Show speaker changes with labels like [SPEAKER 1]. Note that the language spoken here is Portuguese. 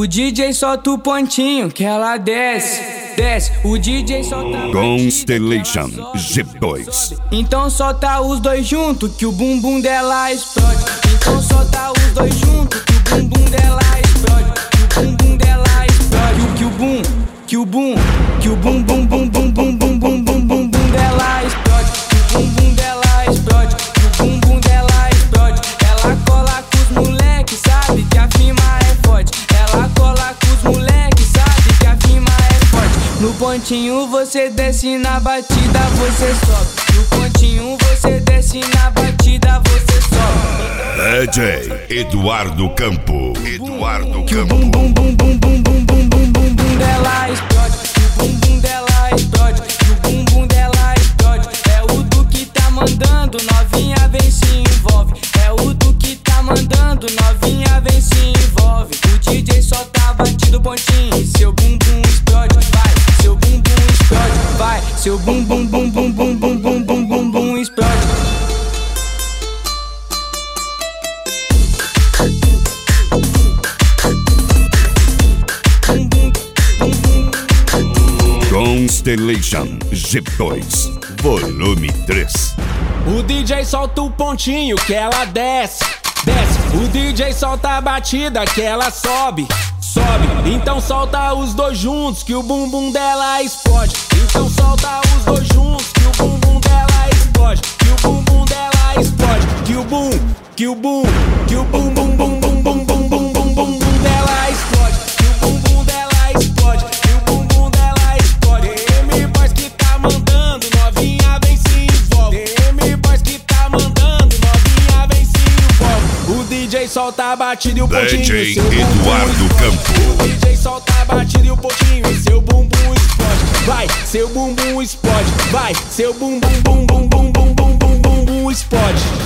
[SPEAKER 1] O DJ solta o pontinho que ela desce, desce. O DJ solta a
[SPEAKER 2] Constellation G2.
[SPEAKER 1] Então solta os dois juntos que o bumbum dela explode. Então solta os dois juntos que o bumbum dela explode. Que o bumbum dela explode. Que o bum, que o bum, que o bum bum bum bum bum bum bum bum bum bum dela explode. Que o bumbum dela explode. Que o bumbum dela explode. Ela cola com os moleques, sabe que a firma é forte. Ela cola com os moleques, sabe que a firma é forte. No pontinho você desce, na batida você sobe. No pontinho você desce, na batida você sobe.
[SPEAKER 2] DJ Eduardo Campo. Eduardo
[SPEAKER 1] Que o
[SPEAKER 2] Campo.
[SPEAKER 1] bum bum bum bum bum bum bum bum bum bum dela explode. Que o bumbum dela explode. Que o bumbum dela explode. É o do que tá mandando, novinha vem se envolve. É o do que tá mandando, novinha vem se envolve. O DJ só tá batido pontinho e seu bumbum explode. Vai, seu bumbum explode. Vai, seu bum bum bum bum bum bum bum bum bum bum explode.
[SPEAKER 2] Constellation G2 Volume 3.
[SPEAKER 3] O DJ solta o pontinho que ela desce, desce. O DJ solta a batida que ela sobe, sobe. Então solta os dois juntos que o bumbum dela explode. Então solta os dois juntos que o bumbum dela explode. Que o bumbum dela explode. Que o bum, que o bum, que o bum bum bum bum bum bum bum bum bum bum dela explode. Que o bumbum dela explode. Que o bumbum dela explode. DM Boys que tá mandando, novinha vem se envolve. DM Boys que tá mandando, novinha vem se envolve. O DJ solta a batida e o pontinho.
[SPEAKER 2] DJ
[SPEAKER 3] Seu bumbum
[SPEAKER 2] Eduardo
[SPEAKER 3] explode.
[SPEAKER 2] Campo.
[SPEAKER 3] O DJ solta a batida e o pontinho e seu bumbum explode. Vai, seu bumbum explode. Vai, seu bumbum bum bum bum bum bum bum bum bum explode.